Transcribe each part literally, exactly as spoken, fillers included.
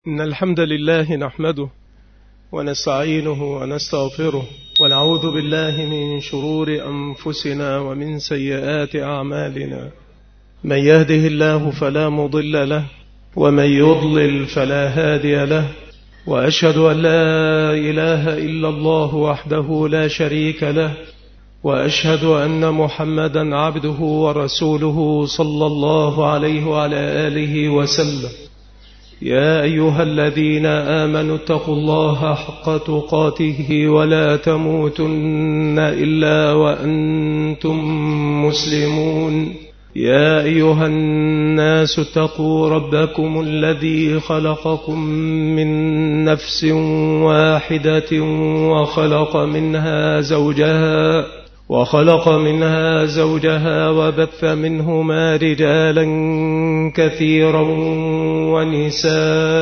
إن الحمد لله نحمده ونستعينه ونستغفره ونعوذ بالله من شرور أنفسنا ومن سيئات أعمالنا. من يهده الله فلا مضل له ومن يضلل فلا هادي له، وأشهد أن لا إله إلا الله وحده لا شريك له، وأشهد أن محمدا عبده ورسوله صلى الله عليه وعلى آله وسلم. يا أيها الذين آمنوا اتقوا الله حق تقاته ولا تموتن إلا وأنتم مسلمون. يا أيها الناس اتقوا ربكم الذي خلقكم من نفس واحدة وخلق منها زوجها وخلق منها زوجها وبث منهما رجالا كثيرا ونساء،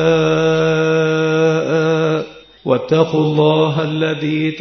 واتقوا الله الذي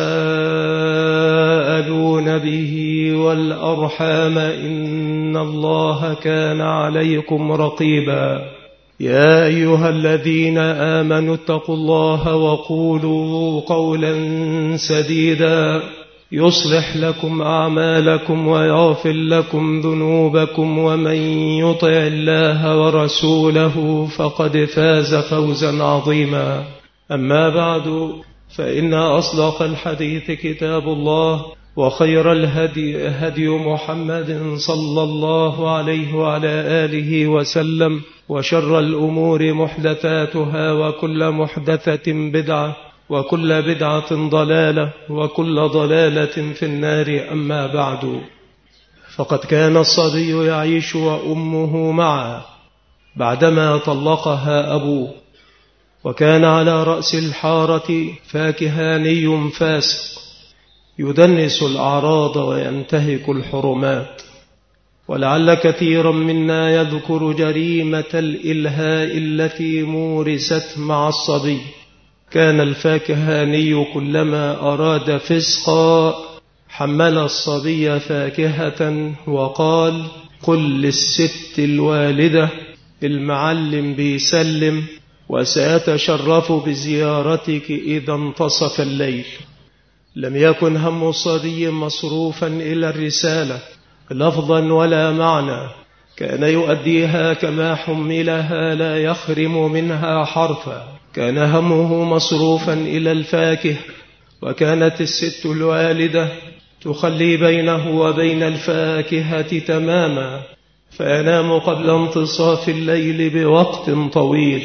تساءلون به والأرحام إن الله كان عليكم رقيبا. يا أيها الذين آمنوا اتقوا الله وقولوا قولا سديدا يصلح لكم أعمالكم ويغفر لكم ذنوبكم، ومن يطع الله ورسوله فقد فاز فوزا عظيما. أما بعد، فإن أصدق الحديث كتاب الله، وخير الهدي هدي محمد صلى الله عليه وعلى آله وسلم، وشر الأمور محدثاتها، وكل محدثة بدعة، وكل بدعة ضلالة، وكل ضلالة في النار. أما بعد، فقد كان الصبي يعيش وأمه معه بعدما طلقها أبوه، وكان على رأس الحارة فاكهاني فاسق يدنس الأعراض وينتهك الحرمات. ولعل كثيرا منا يذكر جريمة الإلهاء التي مورست مع الصبي. كان الفاكهاني كلما أراد فسقا حمل الصبي فاكهة وقال: قل للست الوالدة المعلم بيسلم، وسأتشرف بزيارتك إذا انتصف الليل. لم يكن هم الصبي مصروفا إلى الرسالة لفظا ولا معنى، كان يؤديها كما حملها لا يخرم منها حرفا. كان همه مصروفا إلى الفاكهة، وكانت الست الوالدة تخلي بينه وبين الفاكهة تماما، فينام قبل انتصاف الليل بوقت طويل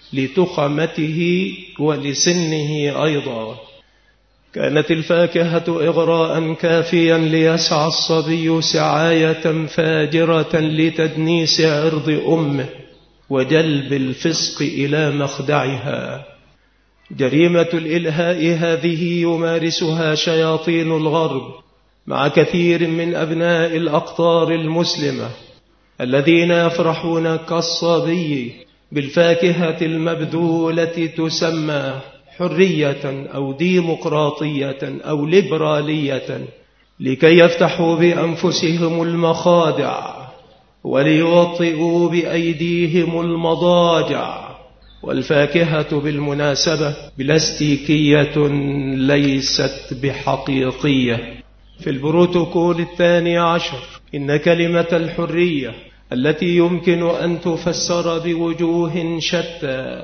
لتخمته ولسنه أيضا. كانت الفاكهة إغراء كافيا ليسعى الصبي سعاية فاجرة لتدنيس عرض أمه وجلب الفسق إلى مخدعها. جريمة الإلهاء هذه يمارسها شياطين الغرب مع كثير من أبناء الأقطار المسلمة الذين يفرحون كالصبي بالفاكهة المبذولة تسمى حرية أو ديمقراطية أو ليبرالية، لكي يفتحوا بأنفسهم المخادع وليوطئوا بأيديهم المضاجع. والفاكهة بالمناسبة بلاستيكية ليست بحقيقية. في البروتوكول الثاني عشر إن كلمة الحرية التي يمكن أن تفسر بوجوه شتى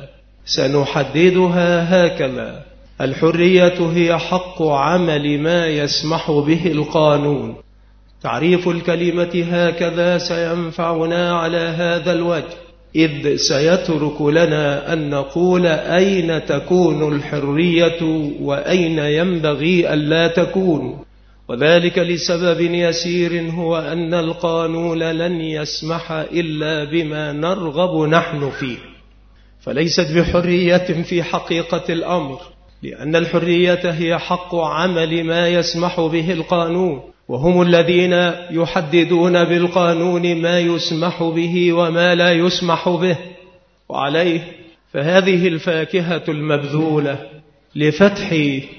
سنحددها هكذا: الحرية هي حق عمل ما يسمح به القانون. تعريف الكلمة هكذا سينفعنا على هذا الوجه، إذ سيترك لنا أن نقول أين تكون الحرية وأين ينبغي ألا تكون، وذلك لسبب يسير، هو أن القانون لن يسمح إلا بما نرغب نحن فيه، فليست بحرية في حقيقة الأمر، لأن الحرية هي حق عمل ما يسمح به القانون، وهم الذين يحددون بالقانون ما يسمح به وما لا يسمح به. وعليه فهذه الفاكهة المبذولة لفتح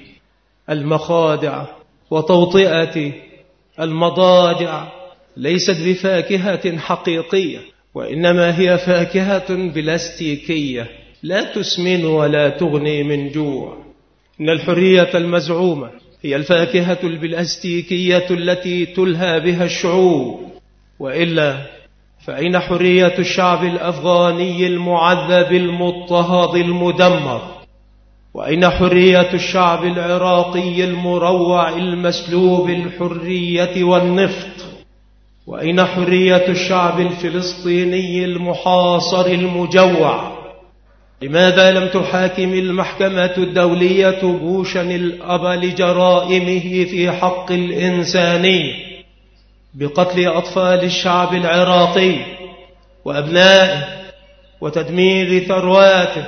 المخادع وتوطئة المضاجع ليست بفاكهة حقيقية، وإنما هي فاكهة بلاستيكية لا تسمن ولا تغني من جوع. إن الحرية المزعومة هي الفاكهة البلاستيكية التي تلهى بها الشعوب، وإلا فأين حرية الشعب الأفغاني المعذب المضطهد المدمر؟ وأين حرية الشعب العراقي المروع المسلوب الحرية والنفط؟ وأين حرية الشعب الفلسطيني المحاصر المجوع؟ لماذا لم تحاكم المحكمة الدولية بوشا الأب لجرائمه في حق الإنساني بقتل أطفال الشعب العراقي وأبنائه وتدمير ثرواته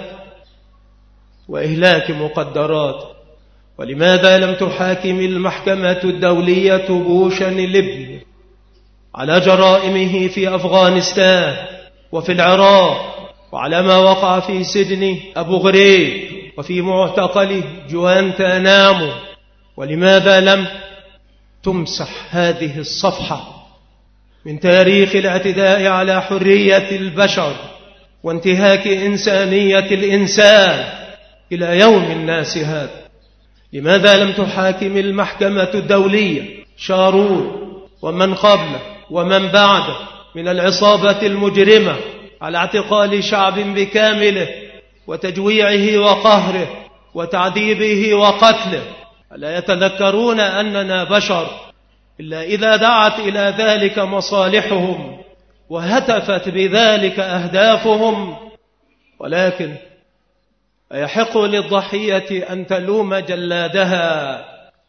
وإهلاك مقدراته؟ ولماذا لم تحاكم المحكمة الدولية بوشا الابن على جرائمه في أفغانستان وفي العراق، وعلى ما وقع في سجن أبو غريب وفي معتقل جوانتانامو؟ ولماذا لم تمسح هذه الصفحة من تاريخ الاعتداء على حرية البشر وانتهاك إنسانية الإنسان إلى يوم الناس هذا؟ لماذا لم تحاكم المحكمة الدولية شارون ومن قبله ومن بعده من العصابة المجرمة على اعتقال شعب بكامله وتجويعه وقهره وتعذيبه وقتله؟ ألا يتذكرون أننا بشر إلا إذا دعت إلى ذلك مصالحهم وهتفت بذلك أهدافهم؟ ولكن أيحق للضحية أن تلوم جلادها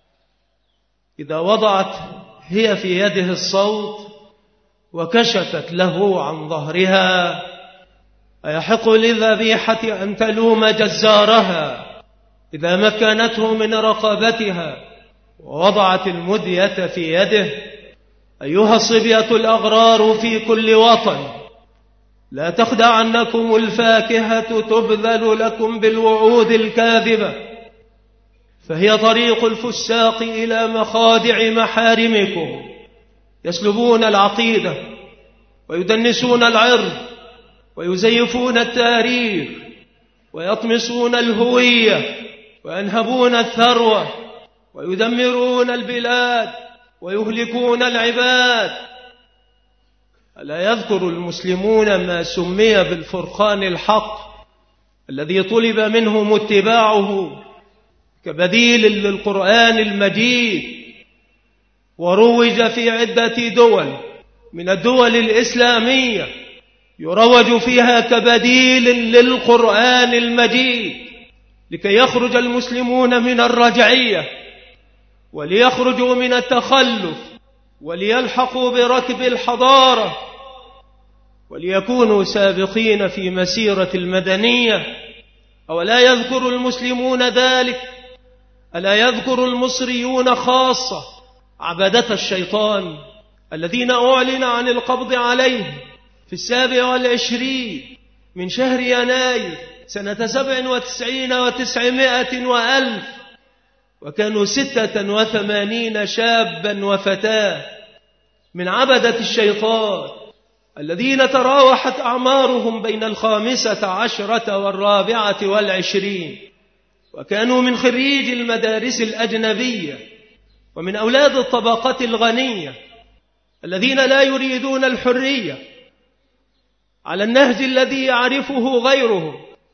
إذا وضعت هي في يده الصوت وكشفت له عن ظهرها؟ أيحق للذبيحة أن تلوم جزارها إذا مكنته من رقبتها ووضعت المدية في يده؟ أيها الصبية الأغرار في كل وطن، لا تخدعنكم الفاكهة تبذل لكم بالوعود الكاذبة، فهي طريق الفساق إلى مخادع محارمكم. يسلبون العقيدة ويدنسون العرض ويزيفون التاريخ ويطمسون الهوية وينهبون الثروة ويدمرون البلاد ويهلكون العباد. ألا يذكر المسلمون ما سمي بالفرقان الحق الذي طلب منهم اتباعه كبديل للقرآن المجيد، وروج في عدة دول من الدول الإسلامية يروج فيها كبديل للقرآن المجيد لكي يخرج المسلمون من الرجعية وليخرجوا من التخلف وليلحقوا بركب الحضارة وليكونوا سابقين في مسيرة المدنية. أولا يذكر المسلمون ذلك؟ ألا يذكر المصريون خاصة عبدة الشيطان الذين أعلن عن القبض عليهم في السابع والعشرين من شهر يناير سنة سبع وتسعين وتسعمائة وألف، وكانوا ستة وثمانين شابا وفتاة من عبدة الشيطان الذين تراوحت أعمارهم بين الخامسة عشرة والرابعة والعشرين، وكانوا من خريج المدارس الأجنبية ومن أولاد الطبقة الغنية الذين لا يريدون الحرية على النهج الذي يعرفه غيرهم،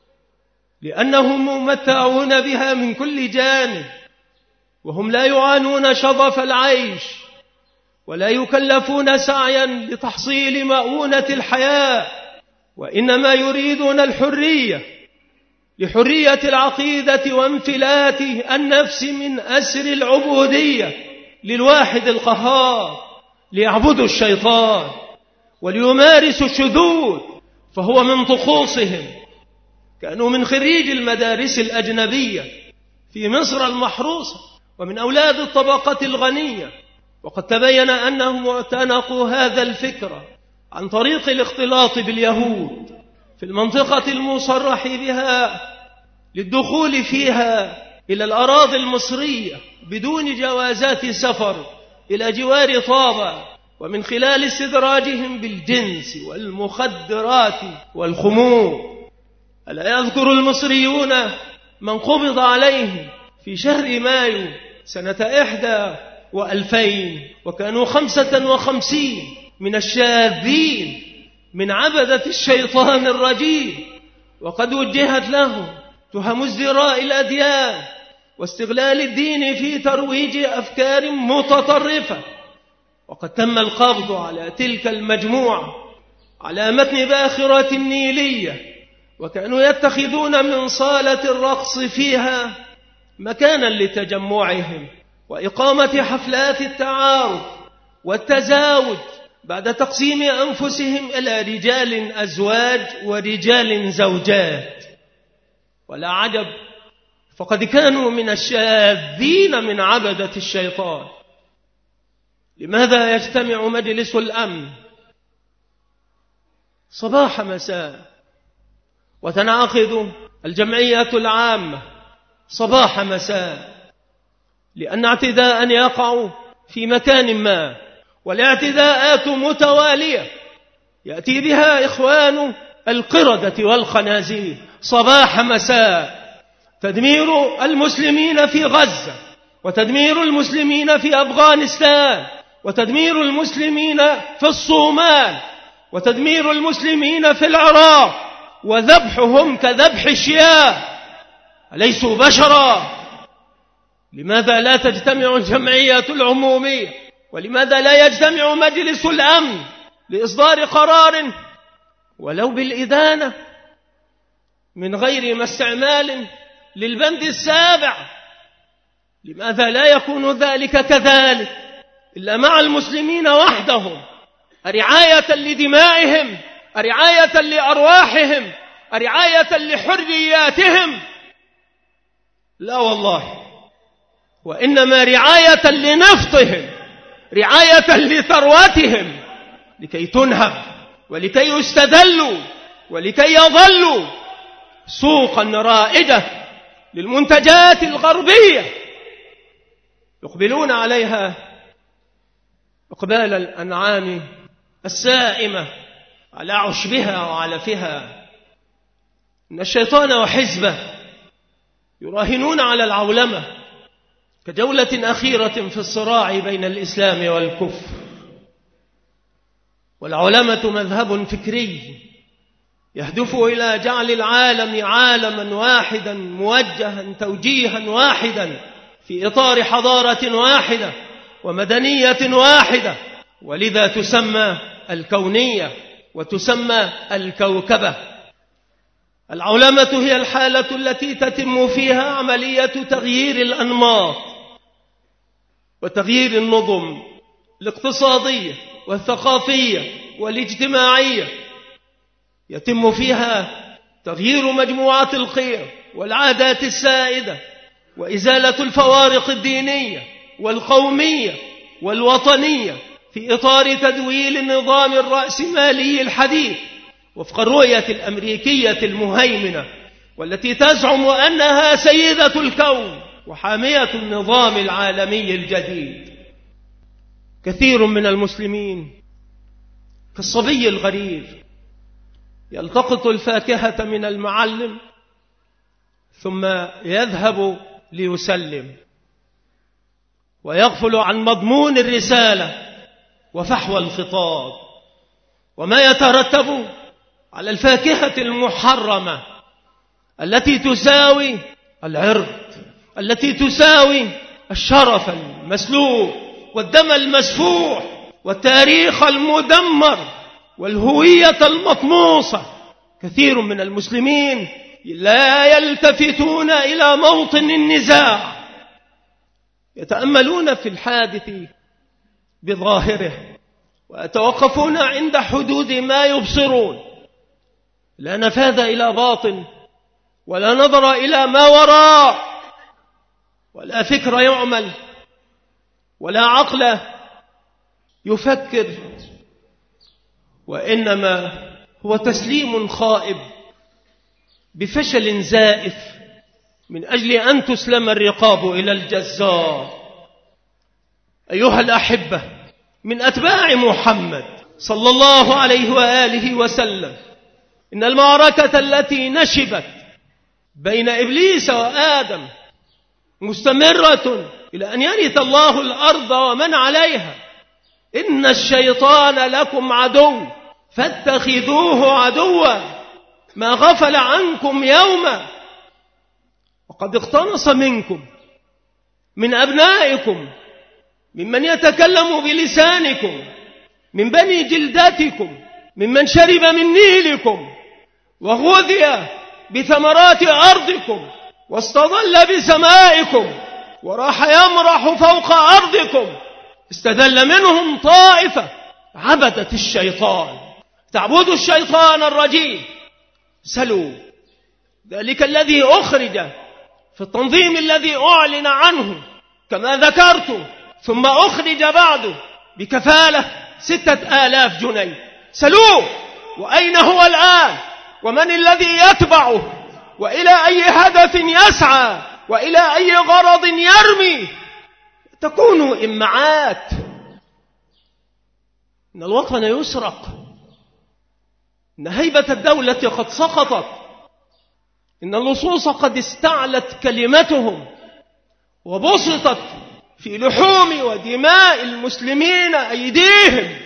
لأنهم ممتعون بها من كل جانب، وهم لا يعانون شظف العيش ولا يكلفون سعيا لتحصيل مؤونة الحياة، وإنما يريدون الحرية لحرية العقيدة وانفلات النفس من أسر العبودية للواحد القهار، ليعبدوا الشيطان وليمارسوا الشذوذ، فهو من طقوسهم. كانوا من خريج المدارس الأجنبية في مصر المحروسة ومن أولاد الطبقة الغنية، وقد تبين أنهم اعتنقوا هذا الفكرة عن طريق الاختلاط باليهود في المنطقة المصرح بها للدخول فيها إلى الأراضي المصرية بدون جوازات سفر إلى جوار طابة، ومن خلال استدراجهم بالجنس والمخدرات والخمور. ألا يذكر المصريون من قبض عليه في شهر مايو سنة إحدى وألفين وكانوا خمسة وخمسين من الشاذين من عبدة الشيطان الرجيم، وقد وجهت لهم تهم ازدراء الأديان واستغلال الدين في ترويج أفكار متطرفة. وقد تم القبض على تلك المجموعة على متن باخرة النيلية، وكانوا يتخذون من صالة الرقص فيها مكانا لتجمعهم وإقامة حفلات التعارف والتزاوج بعد تقسيم أنفسهم إلى رجال أزواج ورجال زوجات. ولا عجب، فقد كانوا من الشاذين من عبدة الشيطان. لماذا يجتمع مجلس الأمن صباح مساء، وتنعقد الجمعية العامة صباح مساء؟ لأن اعتداء يقع في مكان ما، والاعتداءات متوالية يأتي بها إخوان القردة والخنازير صباح مساء. تدمير المسلمين في غزة، وتدمير المسلمين في أفغانستان، وتدمير المسلمين في الصومال، وتدمير المسلمين في العراق، وذبحهم كذبح الشياه. أليسوا بشرا؟ لماذا لا تجتمع الجمعية العمومية؟ ولماذا لا يجتمع مجلس الأمن لإصدار قرار ولو بالإدانة من غير ما استعمال للبند السابع؟ لماذا لا يكون ذلك كذلك إلا مع المسلمين وحدهم، رعاية لدمائهم، رعاية لأرواحهم، رعاية لحرياتهم؟ لا والله، وإنما رعاية لنفطهم، رعاية لثروتهم، لكي تنهب ولكي يستدلوا ولكي يظلوا سوقا رائدة للمنتجات الغربية يقبلون عليها إقبال الأنعام السائمة على عشبها وعلفها. إن الشيطان وحزبه يراهنون على العولمة كجولة أخيرة في الصراع بين الإسلام والكفر. والعولمة مذهب فكري يهدف إلى جعل العالم عالما واحدا موجها توجيها واحدا في إطار حضارة واحدة ومدنية واحدة، ولذا تسمى الكونية وتسمى الكوكبة. العولمة هي الحالة التي تتم فيها عملية تغيير الأنماط وتغيير النظم الاقتصادية والثقافية والاجتماعية، يتم فيها تغيير مجموعة القيم والعادات السائدة وإزالة الفوارق الدينية والقومية والوطنية في إطار تدويل النظام الرأسمالي الحديث وفق الرؤية الأمريكية المهيمنة، والتي تزعم أنها سيدة الكون وحامية النظام العالمي الجديد. كثير من المسلمين كالصبي الغريب يلتقط الفاكهة من المعلم ثم يذهب ليسلم، ويغفل عن مضمون الرسالة وفحوى الخطاب وما يترتب على الفاكهة المحرمة التي تساوي العرض، التي تساوي الشرف المسلوب والدم المسفوح والتاريخ المدمر والهوية المطموسة. كثير من المسلمين لا يلتفتون إلى موطن النزاع، يتأملون في الحادث بظاهره ويتوقفون عند حدود ما يبصرون، لا نفاذ إلى باطن ولا نظر إلى ما وراء ولا فكر يعمل ولا عقل يفكر، وإنما هو تسليم خائب بفشل زائف من أجل أن تسلم الرقاب إلى الجزار. أيها الأحبة، من أتباع محمد صلى الله عليه وآله وسلم إن المعركة التي نشبت بين إبليس وآدم مستمرة إلى أن يرث الله الأرض ومن عليها. إن الشيطان لكم عدو فاتخذوه عدوا ما غفل عنكم يوما وقد اقتنص منكم من أبنائكم ممن يتكلم بلسانكم من بني جلدتكم ممن شرب من نيلكم وغذي بثمرات أرضكم واستظل بسمائكم وراح يمرح فوق أرضكم. استذل منهم طائفة عبدت الشيطان تعبد الشيطان الرجيم. سلوا ذلك الذي أخرج في التنظيم الذي أعلن عنه كما ذكرت ثم أخرج بعده بكفالة ستة آلاف جنيه. سلوه وأين هو الآن ومن الذي يتبعه وإلى أي هدف يسعى وإلى أي غرض يرمي. تكون إمعات. إن الوطن يسرق، إن هيبة الدولة قد سقطت، إن اللصوص قد استعلت كلمتهم وبسطت في لحوم ودماء المسلمين أيديهم.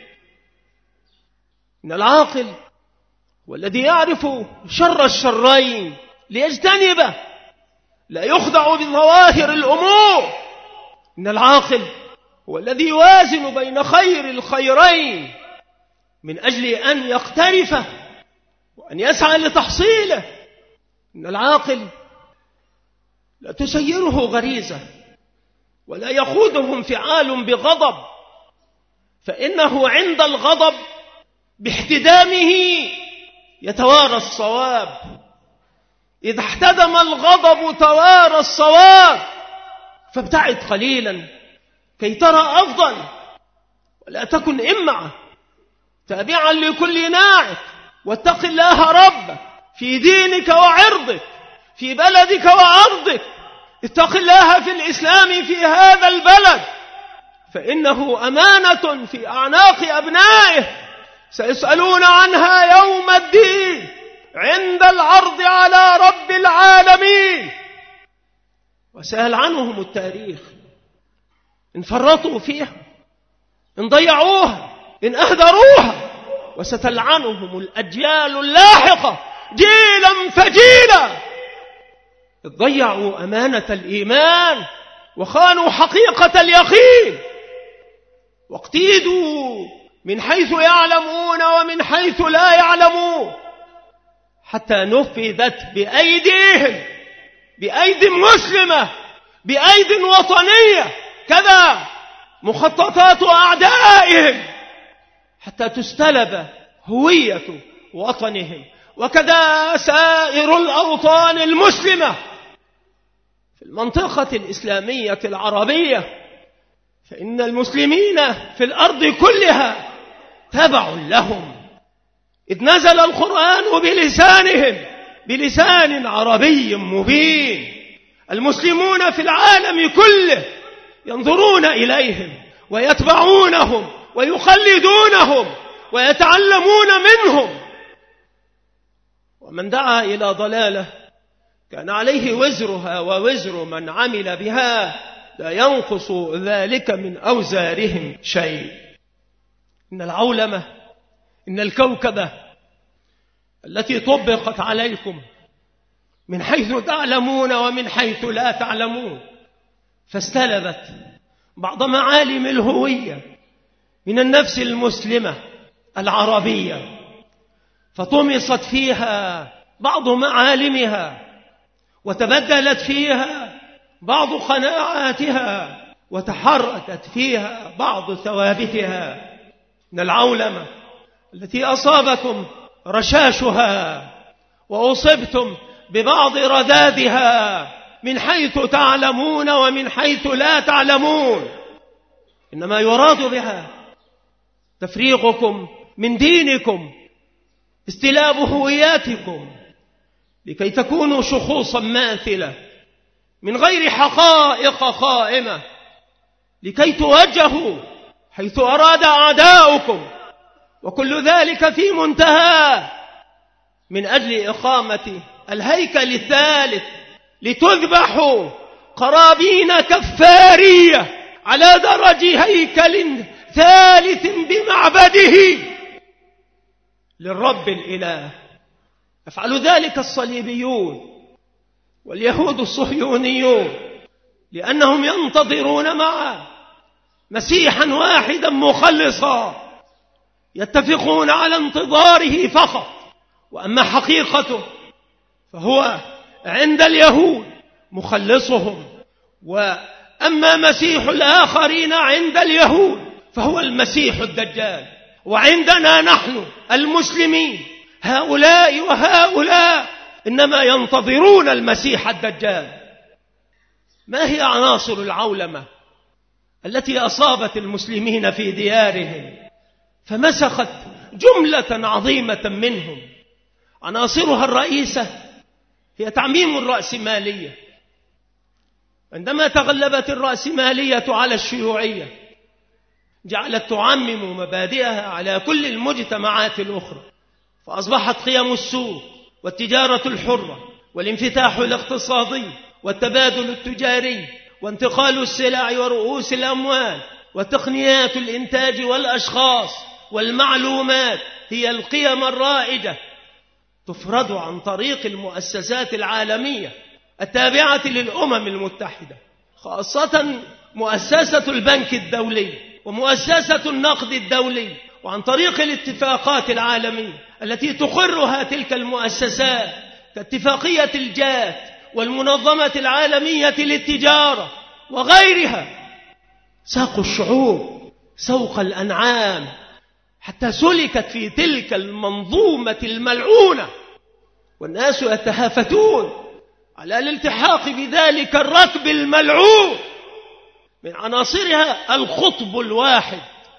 إن العاقل والذي يعرف شر الشرين ليجتنبه لا يخدع بظواهر الأمور. إن العاقل هو الذي يوازن بين خير الخيرين من أجل أن يقترفه وأن يسعى لتحصيله. إن العاقل لا تسيره غريزة ولا يخوضه انفعال بغضب، فإنه عند الغضب باحتدامه يتوارى الصواب. إذا احتدم الغضب توارى الصواب. فابتعد قليلا كي ترى أفضل ولا تكن إمعة تابعا لكل ناعق. واتق الله ربك في دينك وعرضك في بلدك وأرضك. اتق الله في الإسلام في هذا البلد فإنه أمانة في أعناق أبنائه سيسألون عنها يوم الدين عند العرض على رب العالمين. وسأل عنهم التاريخ إن فرطوا فيها، إن ضيعوها، إن أهدروها. وستلعنهم الأجيال اللاحقة جيلا فجيلا إذ ضيعوا أمانة الإيمان وخانوا حقيقة اليقين واقتيدوا من حيث يعلمون ومن حيث لا يعلمون حتى نفذت بأيديهم، بأيد مسلمة، بأيد وطنية، كذا مخططات أعدائهم حتى تستلب هوية وطنهم. وكذا سائر الأوطان المسلمة في المنطقة الإسلامية العربية، فإن المسلمين في الأرض كلها تبع لهم، إذ نزل القرآن بلسانهم، بلسان عربي مبين. المسلمون في العالم كله ينظرون إليهم ويتبعونهم ويقلدونهم ويتعلمون منهم. ومن دعا إلى ضلالة كان عليه وزرها ووزر من عمل بها لا ينقص ذلك من أوزارهم شيء. إن العولمة، إن الكوكبة التي طبقت عليكم من حيث تعلمون ومن حيث لا تعلمون فاستلبت بعض معالم الهوية من النفس المسلمة العربية، فطمست فيها بعض معالمها وتبدلت فيها بعض قناعاتها وتحركت فيها بعض ثوابتها. من العولمة التي أصابكم رشاشها وأصبتم ببعض رذاذها من حيث تعلمون ومن حيث لا تعلمون، إنما يراد بها تفريغكم من دينكم، استلاب هوياتكم، لكي تكونوا شخوصا ماثلة من غير حقائق قائمة، لكي توجهوا حيث أراد أعداؤكم. وكل ذلك في منتهى من أجل إقامة الهيكل الثالث لتذبحوا قرابين كفارية على درج هيكل ثالث بمعبده للرب الإله. يفعل ذلك الصليبيون واليهود الصهيونيون لأنهم ينتظرون معه مسيحا واحدا مخلصا، يتفقون على انتظاره فقط. وأما حقيقته فهو عند اليهود مخلصهم، وأما مسيح الآخرين عند اليهود فهو المسيح الدجال. وعندنا نحن المسلمين هؤلاء وهؤلاء إنما ينتظرون المسيح الدجال. ما هي عناصر العولمة التي أصابت المسلمين في ديارهم فمسخت جملة عظيمة منهم؟ عناصرها الرئيسة هي تعميم الرأسمالية. عندما تغلبت الرأسمالية على الشيوعية جعلت تعمم مبادئها على كل المجتمعات الأخرى، فأصبحت قيم السوق والتجارة الحرة والانفتاح الاقتصادي والتبادل التجاري وانتقال السلع ورؤوس الأموال وتقنيات الإنتاج والأشخاص والمعلومات هي القيم الرائجة، تفرض عن طريق المؤسسات العالمية التابعة للأمم المتحدة، خاصة مؤسسة البنك الدولي ومؤسسة النقد الدولي، وعن طريق الاتفاقات العالمية التي تقرها تلك المؤسسات كاتفاقية الجات والمنظمة العالمية للتجارة وغيرها. ساقوا الشعوب سوق الأنعام حتى سلكت في تلك المنظومة الملعونة، والناس يتهافتون على الالتحاق بذلك الركب الملعون. من عناصرها القطب الواحد.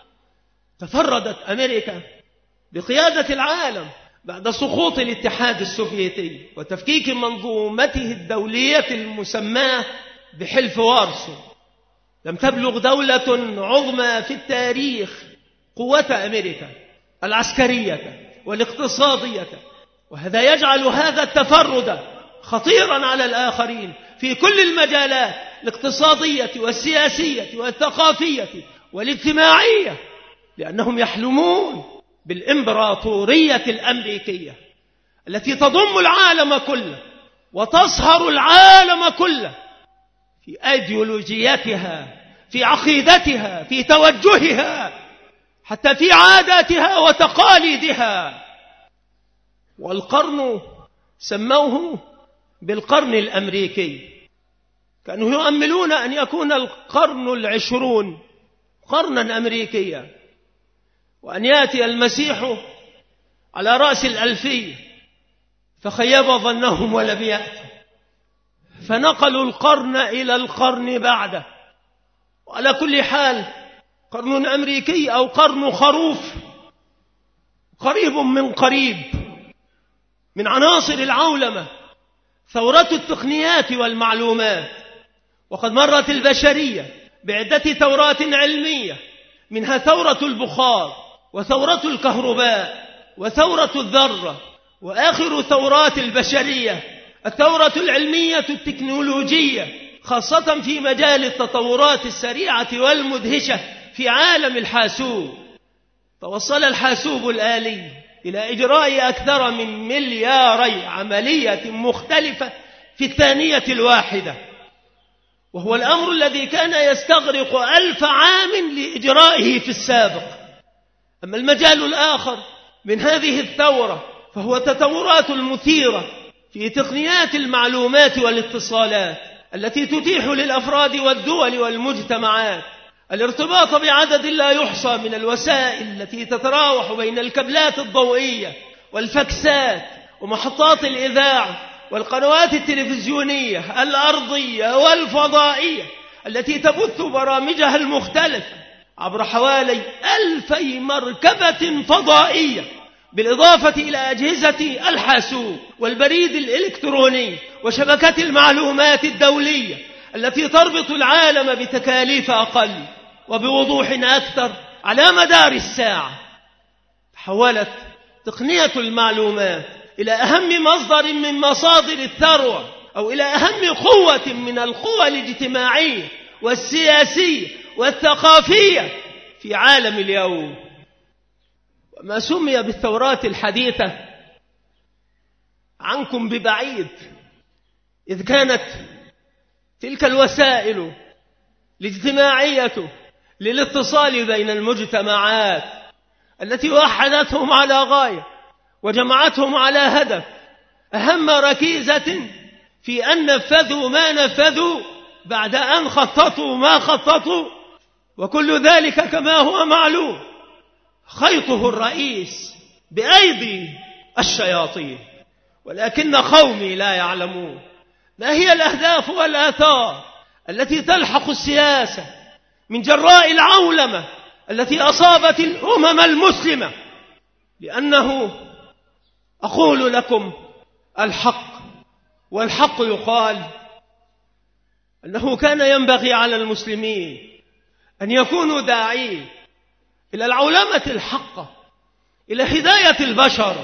تفردت أمريكا بقيادة العالم بعد سقوط الاتحاد السوفيتي وتفكيك منظومته الدولية المسماة بحلف وارسو. لم تبلغ دولة عظمى في التاريخ قوة أمريكا العسكرية والاقتصادية، وهذا يجعل هذا التفرد خطيرا على الآخرين في كل المجالات الاقتصادية والسياسية والثقافية والاجتماعية، لأنهم يحلمون بالإمبراطورية الأمريكية التي تضم العالم كله وتصهر العالم كله في أيديولوجيتها، في عقيدتها، في توجهها، حتى في عاداتها وتقاليدها. والقرن سموه بالقرن الأمريكي، كانوا يؤملون أن يكون القرن العشرون قرنا أمريكيا، وأن يأتي المسيح على رأس الألفية، فخيب ظنهم ولم يأتي، فنقلوا القرن إلى القرن بعده. وعلى كل حال قرن أمريكي أو قرن خروف قريب من قريب. من عناصر العولمة ثورة التقنيات والمعلومات، وقد مرت البشرية بعدة ثورات علمية، منها ثورة البخار وثورة الكهرباء وثورة الذرة، وآخر ثورات البشرية الثورة العلمية التكنولوجية، خاصة في مجال التطورات السريعة والمدهشة في عالم الحاسوب. توصل الحاسوب الآلي إلى إجراء أكثر من ملياري عملية مختلفة في الثانية الواحدة، وهو الأمر الذي كان يستغرق ألف عام لإجرائه في السابق. أما المجال الآخر من هذه الثورة فهو التطورات المثيرة في تقنيات المعلومات والاتصالات التي تتيح للأفراد والدول والمجتمعات الارتباط بعدد لا يحصى من الوسائل التي تتراوح بين الكابلات الضوئية والفاكسات ومحطات الإذاعة والقنوات التلفزيونية الأرضية والفضائية التي تبث برامجها المختلفة عبر حوالي ألفي مركبة فضائية، بالإضافة إلى أجهزة الحاسوب والبريد الإلكتروني وشبكات المعلومات الدولية التي تربط العالم بتكاليف أقل وبوضوح أكثر على مدار الساعة. تحولت تقنية المعلومات إلى أهم مصدر من مصادر الثروة، أو إلى أهم قوة من القوى الاجتماعية والسياسية والثقافية في عالم اليوم. وما سمي بالثورات الحديثة عنكم ببعيد، إذ كانت تلك الوسائل الاجتماعية للاتصال بين المجتمعات التي وحدتهم على غاية وجمعتهم على هدف، أهم ركيزة في أن نفذوا ما نفذوا بعد أن خططوا ما خططوا، وكل ذلك كما هو معلوم خيطه الرئيس بأيدي الشياطين. ولكن قومي لا يعلمون ما هي الأهداف والآثار التي تلحق السياسة من جراء العولمة التي أصابت الأمم المسلمة. لأنه أقول لكم الحق، والحق يقال أنه كان ينبغي على المسلمين أن يكونوا داعين إلى العولمة الحقة، إلى هداية البشر،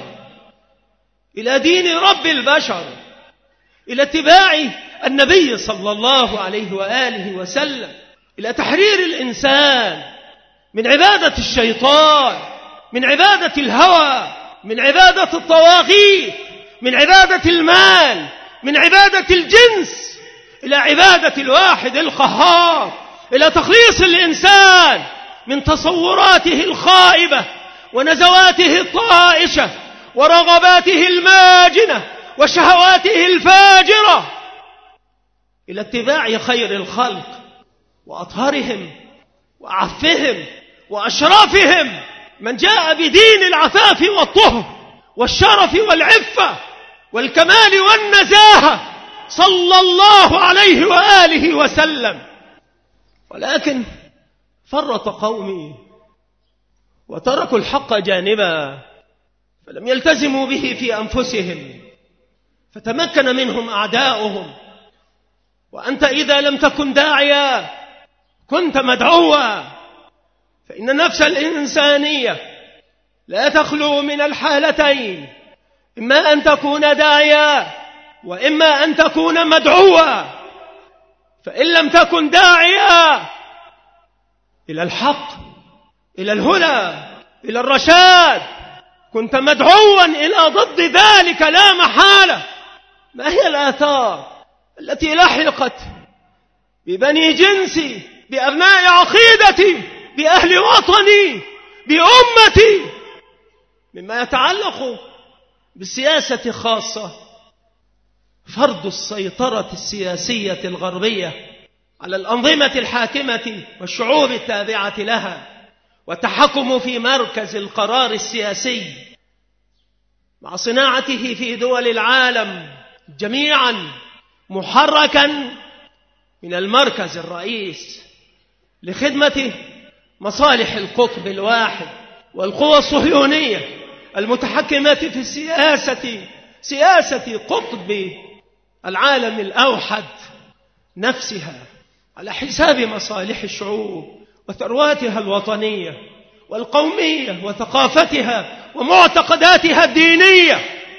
إلى دين رب البشر، إلى اتباع النبي صلى الله عليه وآله وسلم، إلى تحرير الإنسان من عبادة الشيطان، من عبادة الهوى، من عبادة الطواغيت، من عبادة المال، من عبادة الجنس، إلى عبادة الواحد القهار، إلى تخليص الإنسان من تصوراته الخائبة ونزواته الطائشة ورغباته الماجنة وشهواته الفاجرة، إلى اتباع خير الخلق وأطهرهم وأعفهم وأشرافهم، من جاء بدين العفاف والطهر والشرف والعفة والكمال والنزاهة صلى الله عليه وآله وسلم. ولكن فرط قومي وتركوا الحق جانبا، فلم يلتزموا به في أنفسهم، فتمكن منهم أعداؤهم. وأنت إذا لم تكن داعيا كنت مدعوا، فإن النفس الإنسانية لا تخلو من الحالتين، إما أن تكون داعيا وإما أن تكون مدعوا. فإن لم تكن داعيا إلى الحق، إلى الهدى، إلى الرشاد، كنت مدعوا إلى ضد ذلك لا محالة. ما هي الآثار التي لحقت ببني جنسي، بأبناء عقيدتي، بأهل وطني، بأمتي، مما يتعلق بالسياسة خاصة؟ فرض السيطرة السياسية الغربية على الأنظمة الحاكمة والشعوب التابعة لها، والتحكم في مركز القرار السياسي، مع صناعته في دول العالم جميعا محركا من المركز الرئيس لخدمة مصالح القطب الواحد والقوى الصهيونية المتحكمة في السياسة، سياسة قطب العالم الأوحد نفسها، على حساب مصالح الشعوب وثرواتها الوطنية والقومية وثقافتها ومعتقداتها الدينية.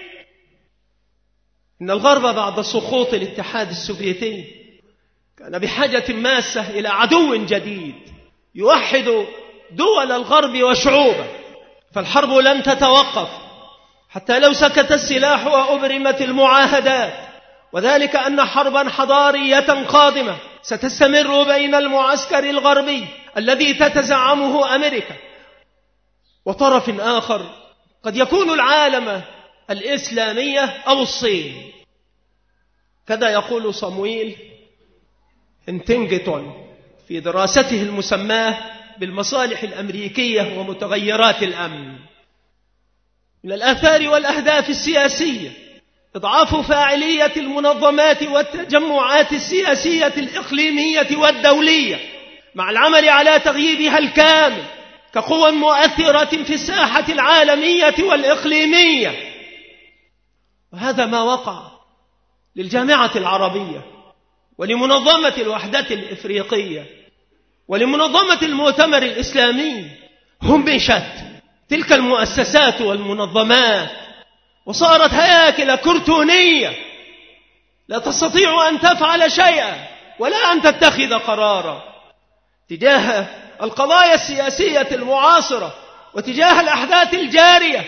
إن الغرب بعد سقوط الاتحاد السوفيتي كان بحاجة ماسة إلى عدو جديد يوحد دول الغرب وشعوبه، فالحرب لن تتوقف حتى لو سكت السلاح وأبرمت المعاهدات، وذلك أن حربا حضارية قادمة ستستمر بين المعسكر الغربي الذي تتزعمه أمريكا وطرف آخر قد يكون العالم الإسلامية أو الصين. كذا يقول صمويل هنتنجتون في دراسته المسماة بالمصالح الأمريكية ومتغيرات الأمن. من الآثار والأهداف السياسية إضعاف فاعلية المنظمات والتجمعات السياسية الإقليمية والدولية، مع العمل على تغييبها الكامل كقوى مؤثرة في الساحة العالمية والإقليمية. وهذا ما وقع للجامعة العربية ولمنظمة الوحدة الإفريقية ولمنظمة المؤتمر الإسلامي. همشت تلك المؤسسات والمنظمات وصارت هياكل كرتونية لا تستطيع أن تفعل شيئا ولا أن تتخذ قرارا تجاه القضايا السياسية المعاصرة وتجاه الأحداث الجارية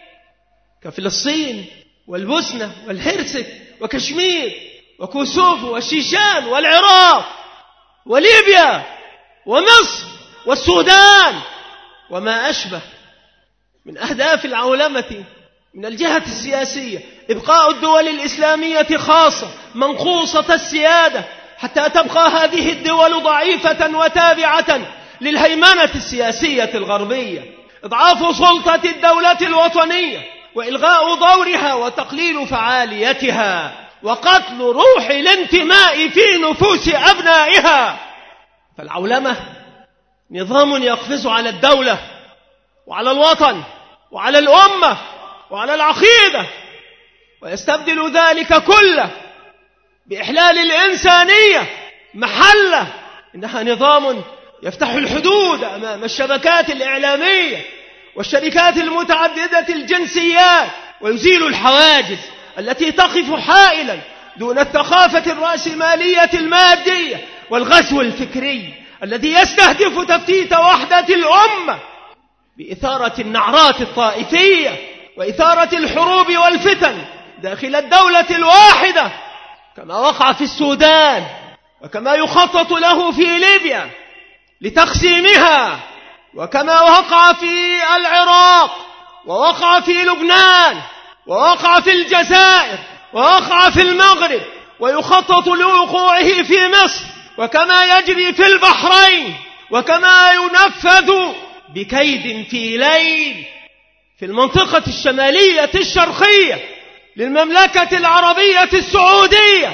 كفلسطين والبوسنة والهرسك وكشمير وكوسوفو والشيشان والعراق وليبيا ومصر والسودان وما أشبه من أهداف العولمة من الجهة السياسية إبقاء الدول الإسلامية خاصة منقوصة السيادة حتى تبقى هذه الدول ضعيفة وتابعة للهيمنة السياسية الغربية، إضعاف سلطة الدولة الوطنية وإلغاء دورها وتقليل فعاليتها وقتل روح الانتماء في نفوس أبنائها. فالعولمة نظام يقفز على الدولة وعلى الوطن وعلى الأمة وعلى العقيدة ويستبدل ذلك كله بإحلال الإنسانية محله. إنها نظام يفتح الحدود أمام الشبكات الإعلامية والشركات المتعددة الجنسيات ويزيل الحواجز التي تقف حائلا دون الثقافة الرأسمالية المادية والغزو الفكري الذي يستهدف تفتيت وحدة الأمة بإثارة النعرات الطائفية وإثارة الحروب والفتن داخل الدولة الواحدة كما وقع في السودان وكما يخطط له في ليبيا لتقسيمها وكما وقع في العراق ووقع في لبنان ووقع في الجزائر ووقع في المغرب ويخطط لوقوعه في مصر وكما يجري في البحرين وكما ينفذ بكيد في ليل في المنطقة الشمالية الشرقية للمملكة العربية السعودية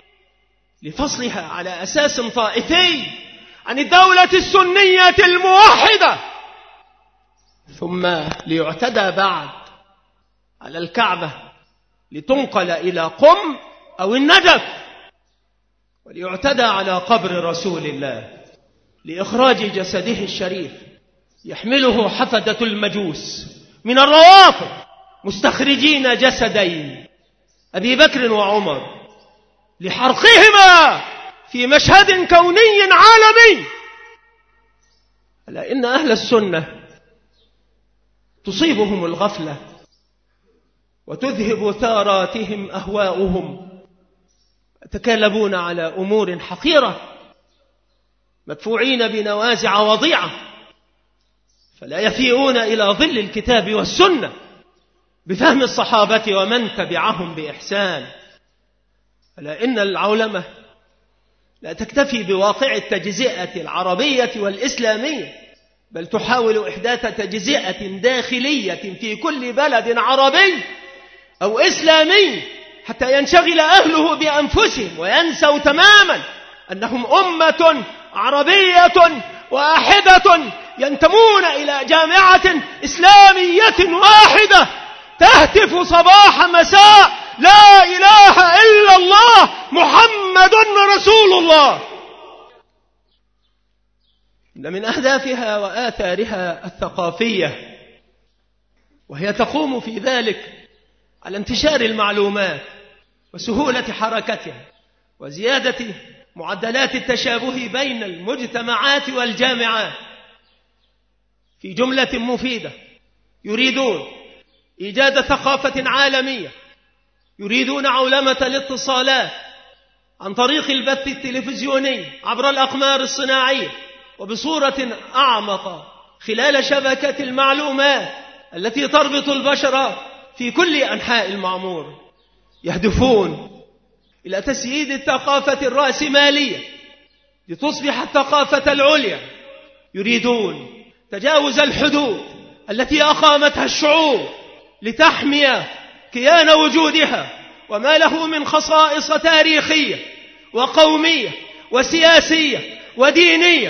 لفصلها على أساس طائفي عن الدولة السنية الموحدة، ثم ليعتدى بعد على الكعبة لتنقل إلى قم أو النجف، وليعتدى على قبر رسول الله لإخراج جسده الشريف يحمله حفدة المجوس من الروافض مستخرجين جسدين أبي بكر وعمر لحرقهما في مشهد كوني عالمي. ألا إن أهل السنة تصيبهم الغفلة وتذهب ثاراتهم أهواؤهم، يتكلمون على أمور حقيرة مدفوعين بنوازع وضيعة، فلا يفيئون إلى ظل الكتاب والسنة بفهم الصحابة ومن تبعهم بإحسان. ألا إن العولمة لا تكتفي بواقع التجزئة العربية والإسلامية، بل تحاول إحداث تجزئة داخلية في كل بلد عربي أو إسلامي حتى ينشغل أهله بأنفسهم وينسوا تماما أنهم أمة عربية واحدة ينتمون إلى جامعة إسلامية واحدة تهتف صباح مساء لا إله إلا الله محمد رسول الله. إن من أهدافها وآثارها الثقافية، وهي تقوم في ذلك على انتشار المعلومات وسهولة حركتها وزيادة معدلات التشابه بين المجتمعات والجامعات. في جملة مفيدة يريدون إيجاد ثقافة عالمية، يريدون عولمة الاتصالات عن طريق البث التلفزيوني عبر الأقمار الصناعية وبصورة أعمق خلال شبكة المعلومات التي تربط البشر في كل أنحاء المعمور. يهدفون إلى تسييد الثقافة الرأسمالية لتصبح الثقافة العليا، يريدون تجاوز الحدود التي أقامتها الشعوب لتحمي كيان وجودها وما له من خصائص تاريخية وقومية وسياسية ودينية.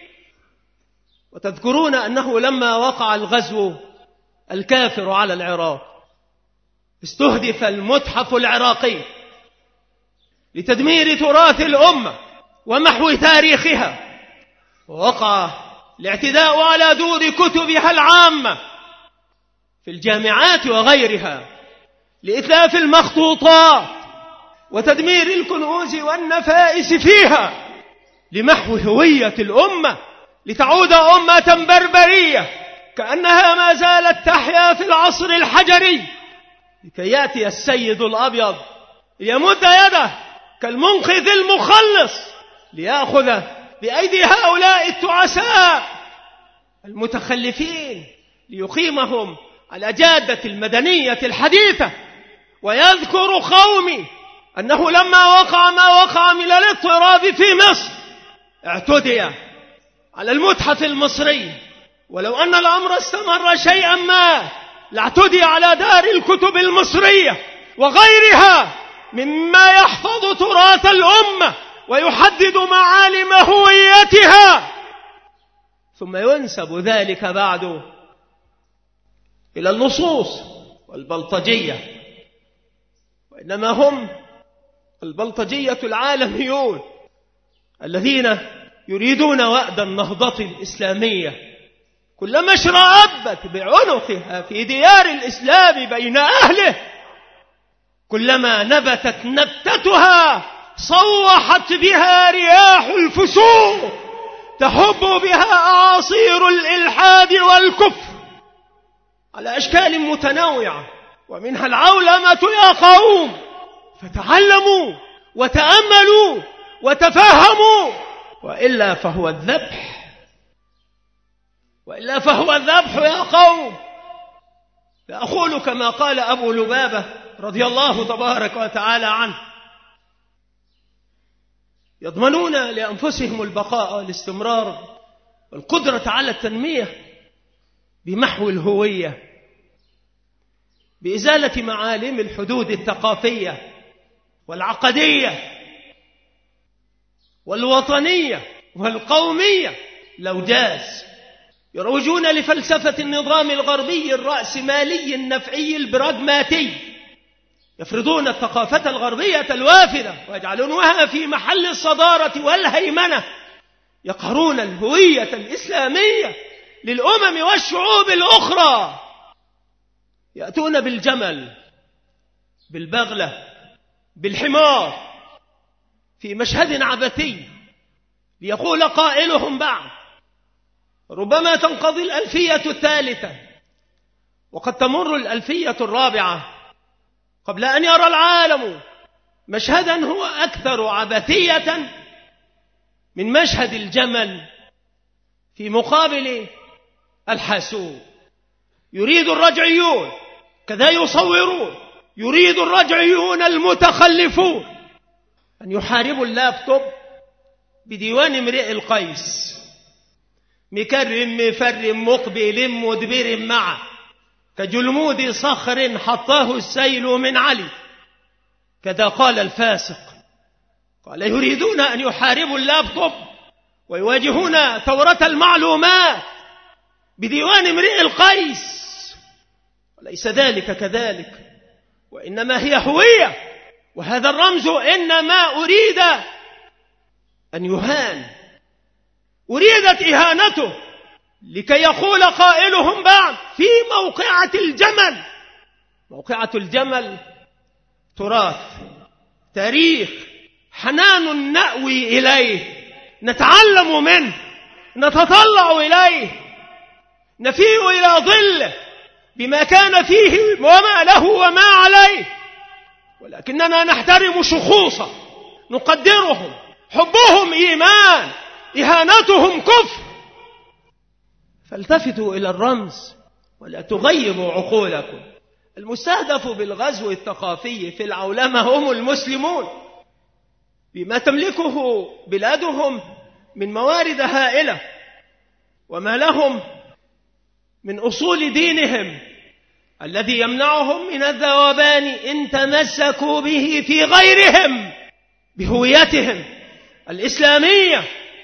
وتذكرون أنه لما وقع الغزو الكافر على العراق استهدف المتحف العراقي لتدمير تراث الأمة ومحو تاريخها، ووقع الاعتداء على دور كتبها العامة في الجامعات وغيرها لإتلاف المخطوطات وتدمير الكنوز والنفائس فيها، لمحو هوية الأمة، لتعود أمة بربرية كأنها ما زالت تحيا في العصر الحجري، لكي يأتي السيد الأبيض ليمد يده كالمنقذ المخلص ليأخذ بأيدي هؤلاء التعساء المتخلفين ليقيمهم على جادة المدنية الحديثة. ويذكر قومي أنه لما وقع ما وقع من الاضطراب في مصر اعتدي على المتحف المصري، ولو أن الأمر استمر شيئا ما لاعتدي على دار الكتب المصرية وغيرها مما يحفظ تراث الأمة ويحدد معالم هويتها، ثم ينسب ذلك بعد إلى اللصوص والبلطجية، وإنما هم البلطجية العالميون الذين يريدون وأد النهضة الإسلامية، كلما اشرأبت بعنقها في ديار الإسلام بين أهله، كلما نبتت نبتتها صوحت بها رياح الفسوق، تهب بها أعاصير الإلحاد والكفر على أشكال متنوعة، ومنها العولمة يا قوم، فتعلموا وتأملوا وتفهموا، وإلا فهو الذبح، وإلا فهو الذبح يا قوم. فأقول كما قال أبو لبابة رضي الله تبارك وتعالى عنه: يضمنون لأنفسهم البقاء والاستمرار والقدرة على التنمية بمحو الهوية، بإزالة معالم الحدود الثقافية والعقدية والوطنية والقومية لو جاز. يروجون لفلسفة النظام الغربي الرأسمالي النفعي البراغماتي، يفرضون الثقافة الغربية الوافدة ويجعلونها في محل الصدارة والهيمنة، يقهرون الهوية الإسلامية للأمم والشعوب الأخرى، يأتون بالجمل بالبغلة بالحمار في مشهد عبثي، ليقول قائلهم بعد: ربما تنقضي الألفية الثالثة وقد تمر الألفية الرابعة قبل أن يرى العالم مشهدا هو أكثر عبثية من مشهد الجمل في مقابل الحاسوب. يريد الرجعيون كذا يصورون، يريد الرجعيون المتخلفون أن يحاربوا اللابتوب بديوان امرئ القيس: مكرم مفرم مقبل مدبر معه، كجلمود صخر حطاه السيل من علي. كذا قال الفاسق، قال: يريدون أن يحاربوا اللابتوب ويواجهون ثورة المعلومات بديوان امرئ القيس، وليس ذلك كذلك، وإنما هي هوية، وهذا الرمز إنما أريد أن يهان، أريدت إهانته، لكي يقول قائلهم بعد في موقعة الجمل: موقعة الجمل تراث، تاريخ، حنان نأوي إليه، نتعلم منه، نتطلع إليه، نفيء إلى ظله بما كان فيه وما له وما عليه، ولكننا نحترم شخوصه، نقدرهم، حبهم إيمان، إهانتهم كفر. فالتفتوا إلى الرمز ولا تغيبوا عقولكم. المستهدف بالغزو الثقافي في العولمة هم المسلمون، بما تملكه بلادهم من موارد هائلة، وما لهم من أصول دينهم الذي يمنعهم من الذوبان إن تمسكوا به في غيرهم بهويتهم الإسلامية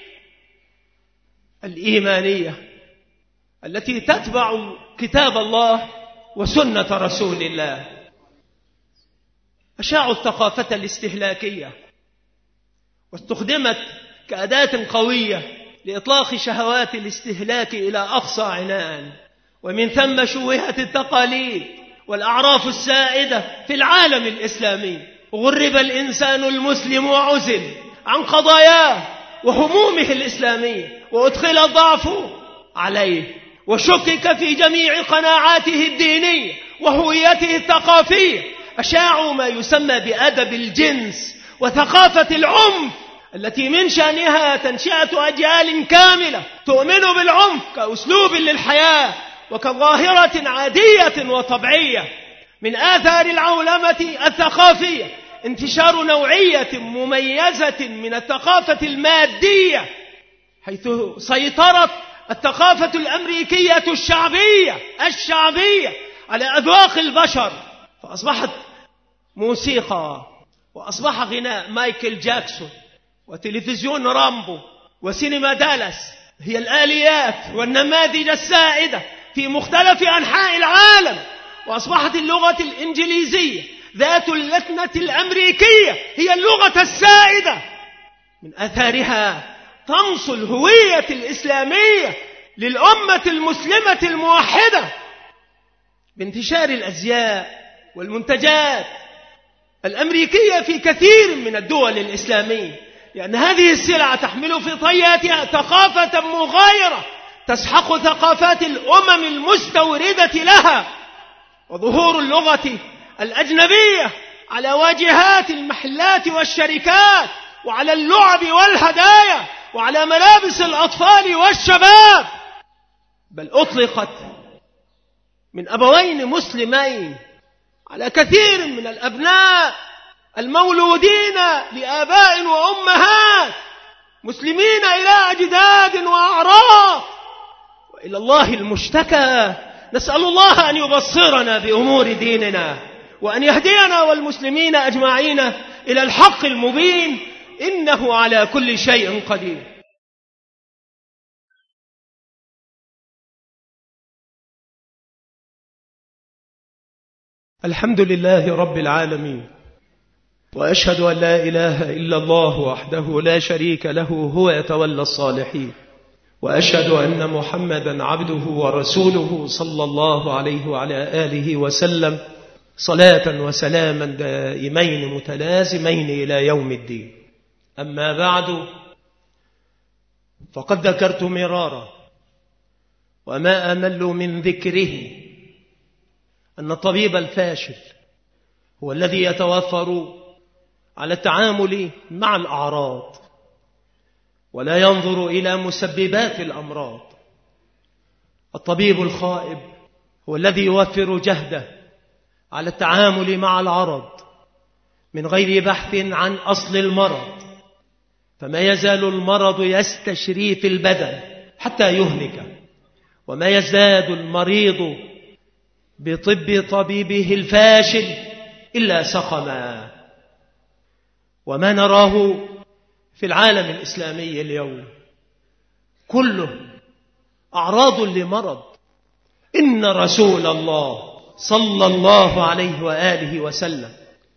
الإيمانية التي تتبع كتاب الله وسنة رسول الله. أشاعوا الثقافة الاستهلاكية واستخدمت كأداة قوية لإطلاق شهوات الاستهلاك إلى أقصى عنان، ومن ثم شوهت التقاليد والأعراف السائدة في العالم الإسلامي. غرب الإنسان المسلم وعزل عن قضاياه وهمومه الإسلامية، وأدخل الضعف عليه، وشكك في جميع قناعاته الدينية وهويته الثقافية. أشاعوا ما يسمى بأدب الجنس وثقافة العنف، التي من شأنها تنشئة أجيال كاملة تؤمن بالعنف كأسلوب للحياة وكظاهرة عادية وطبيعية. من آثار العولمة الثقافية انتشار نوعية مميزة من الثقافة المادية، حيث سيطرت الثقافة الأمريكية الشعبية الشعبية على أذواق البشر، فأصبحت موسيقى وأصبح غناء مايكل جاكسون وتلفزيون رامبو وسينما دالاس هي الآليات والنماذج السائدة في مختلف أنحاء العالم. وأصبحت اللغة الإنجليزية ذات اللكنة الأمريكية هي اللغة السائدة. من أثارها طمس الهوية الإسلامية للأمة المسلمة الموحدة بانتشار الأزياء والمنتجات الأمريكية في كثير من الدول الإسلامية، لأن هذه السلع تحمل في طياتها ثقافة مغايرة تسحق ثقافات الأمم المستوردة لها. وظهور اللغة الأجنبية على واجهات المحلات والشركات وعلى اللعب والهدايا وعلى ملابس الأطفال والشباب، بل أطلقت من أبوين مسلمين على كثير من الأبناء المولودين لآباء وأمهات مسلمين إلى أجداد وأعراق، وإلى الله المشتكى. نسأل الله أن يبصرنا بأمور ديننا وأن يهدينا والمسلمين أجمعين إلى الحق المبين، إنه على كل شيء قدير. الحمد لله رب العالمين، وأشهد أن لا إله إلا الله وحده لا شريك له هو يتولى الصالحين، وأشهد أن محمدا عبده ورسوله صلى الله عليه وعلى آله وسلم صلاة وسلاما دائمين متلازمين إلى يوم الدين. أما بعد، فقد ذكرت مرارا وما أمل من ذكره أن الطبيب الفاشل هو الذي يتوفر على التعامل مع الأعراض ولا ينظر إلى مسببات الأمراض. الطبيب الخائب هو الذي يوفر جهده على التعامل مع العرض من غير بحث عن أصل المرض، فما يزال المرض يستشري في البدن حتى يهلكه، وما يزداد المريض بطب طبيبه الفاشل إلا سقما. وما نراه في العالم الإسلامي اليوم كله أعراض لمرض. إن رسول الله صلى الله عليه وآله وسلم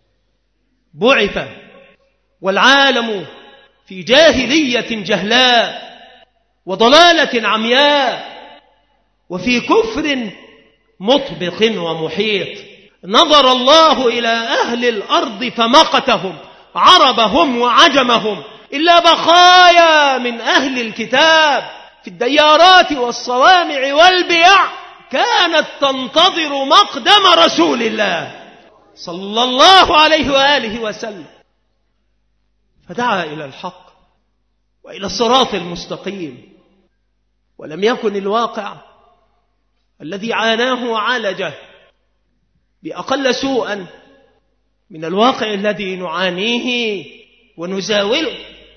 بعث والعالم في جاهلية جهلاء وضلالة عمياء وفي كفر مطبق ومحيط. نظر الله إلى أهل الأرض فمقتهم عربهم وعجمهم إلا بقايا من أهل الكتاب في الديارات والصوامع والبيع كانت تنتظر مقدم رسول الله صلى الله عليه وآله وسلم، فدعا إلى الحق وإلى الصراط المستقيم. ولم يكن الواقع الذي عاناه وعالجه بأقل سوءا من الواقع الذي نعانيه ونزاوله،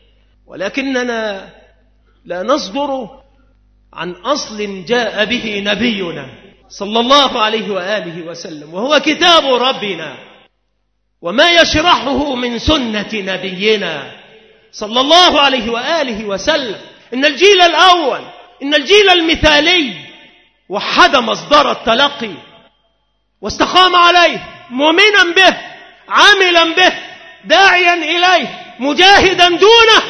ولكننا لا نصدر عن أصل جاء به نبينا صلى الله عليه وآله وسلم، وهو كتاب ربنا وما يشرحه من سنة نبينا صلى الله عليه وآله وسلم. إن الجيل الأول، إن الجيل المثالي وحد مصدر التلقي واستقام عليه، مؤمنا به، عاملا به، داعيا إليه، مجاهدا دونه،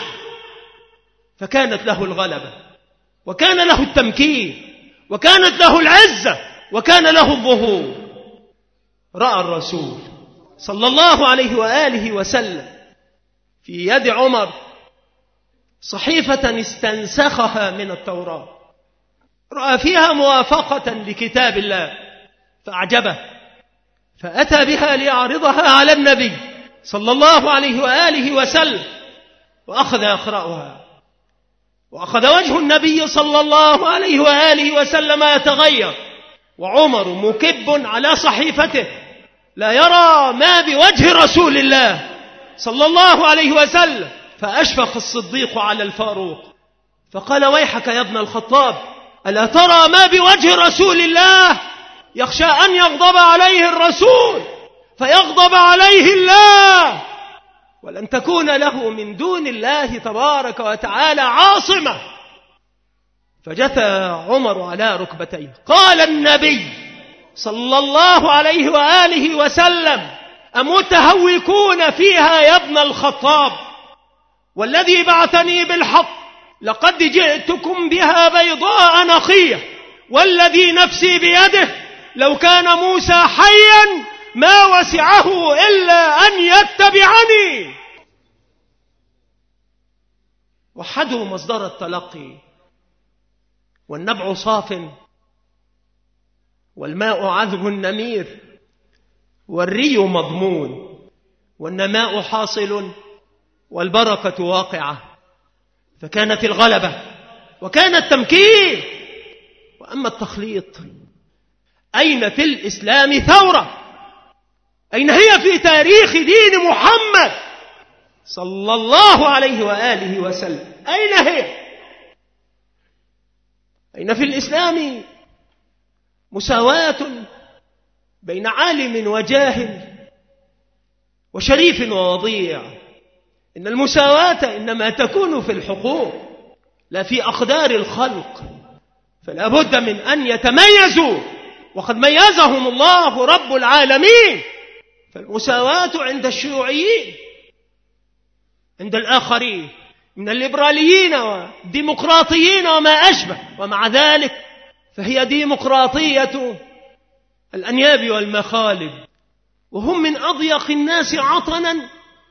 فكانت له الغلبة وكان له التمكين وكانت له العزة وكان له الظهور. رأى الرسول صلى الله عليه وآله وسلم في يد عمر صحيفة استنسخها من التوراة، رأى فيها موافقة لكتاب الله فأعجبه، فأتى بها ليعرضها على النبي صلى الله عليه وآله وسلم، وأخذ يقرأها، وأخذ وجه النبي صلى الله عليه وآله وسلم يتغير، وعمر مكب على صحيفته لا يرى ما بوجه رسول الله صلى الله عليه وسلم، فأشفق الصديق على الفاروق فقال: ويحك يا ابن الخطاب، ألا ترى ما بوجه رسول الله؟ يخشى أن يغضب عليه الرسول فيغضب عليه الله، ولن تكون له من دون الله تبارك وتعالى عاصمة. فجثى عمر على ركبتيه. قال النبي صلى الله عليه وآله وسلم: أمتهوكون فيها يا ابن الخطاب؟ والذي بعثني بالحق لقد جئتكم بها بيضاء نقية، والذي نفسي بيده لو كان موسى حيا ما وسعه إلا أن يتبعني. وحدوا مصدر التلقي، والنبع صاف، والماء عذب نمير، والري مضمون، والنماء حاصل، والبركة واقعة. فكانت الغلبة وكان التمكين. وأما التخليط، أين في الإسلام ثورة؟ أين هي في تاريخ دين محمد صلى الله عليه وآله وسلم؟ أين هي؟ أين في الإسلام مساواة بين عالم وجاهل وشريف ووضيع؟ إن المساواة إنما تكون في الحقوق لا في أقدار الخلق، فلا بد من أن يتميزوا، وقد ميزهم الله رب العالمين. فالمساواة عند الشيوعيين، عند الآخرين من الليبراليين والديمقراطيين وما أشبه، ومع ذلك فهي ديمقراطية الأنياب والمخالب، وهم من أضيق الناس عطنا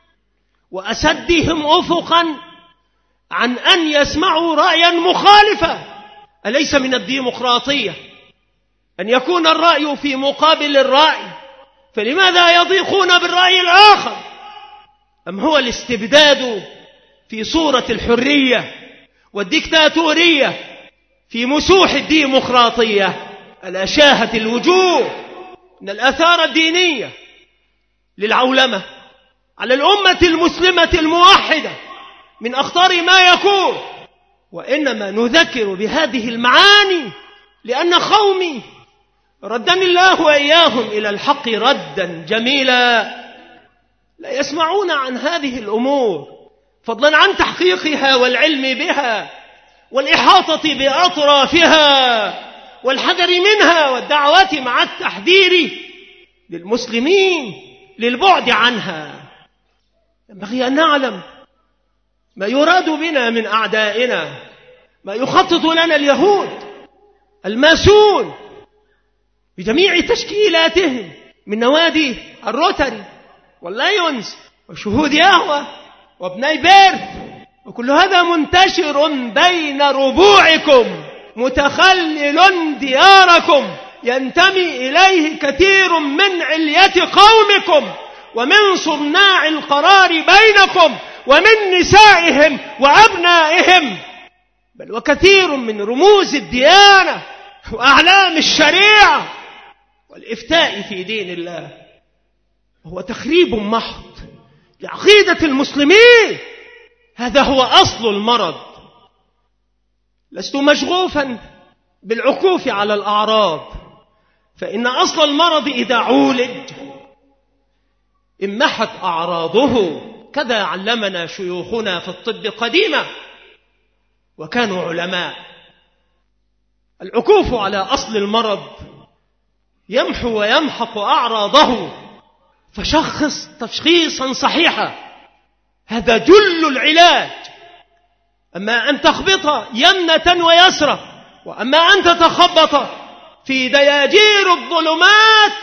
وأسدهم أفقا عن أن يسمعوا رأيا مخالفا. أليس من الديمقراطية أن يكون الرأي في مقابل الرأي؟ فلماذا يضيقون بالرأي الآخر؟ أم هو الاستبداد في صورة الحرية والديكتاتورية في مسوح الديمقراطية؟ ألا شاهت الوجوه أن الآثار الدينية للعولمة على الأمة المسلمة الموحدة من أخطر ما يكون. وإنما نذكر بهذه المعاني لأن قومي ردني الله وإياهم إلى الحق ردا جميلا لا يسمعون عن هذه الأمور، فضلا عن تحقيقها والعلم بها والإحاطة بأطرافها والحذر منها والدعوات مع التحذير للمسلمين للبعد عنها. ينبغي أن نعلم ما يراد بنا من أعدائنا، ما يخطط لنا اليهود الماسون بجميع تشكيلاتهم من نوادي الروتري واللايونز وشهود يهوه وابني بيرث، وكل هذا منتشر بين ربوعكم متخلل دياركم ينتمي إليه كثير من علية قومكم ومن صناع القرار بينكم ومن نسائهم وأبنائهم، بل وكثير من رموز الديانة وأعلام الشريعة والإفتاء في دين الله. هو تخريب محض لعقيدة المسلمين. هذا هو أصل المرض. لست مشغوفا بالعكوف على الأعراض، فإن أصل المرض إذا عولج امحت أعراضه، كذا علمنا شيوخنا في الطب قديما وكانوا علماء. العكوف على أصل المرض يمحو ويمحق أعراضه، فشخص تشخيصا صحيحا، هذا جل العلاج. أما أن تخبط يمنة ويسرى، وأما أن تتخبط في دياجير الظلمات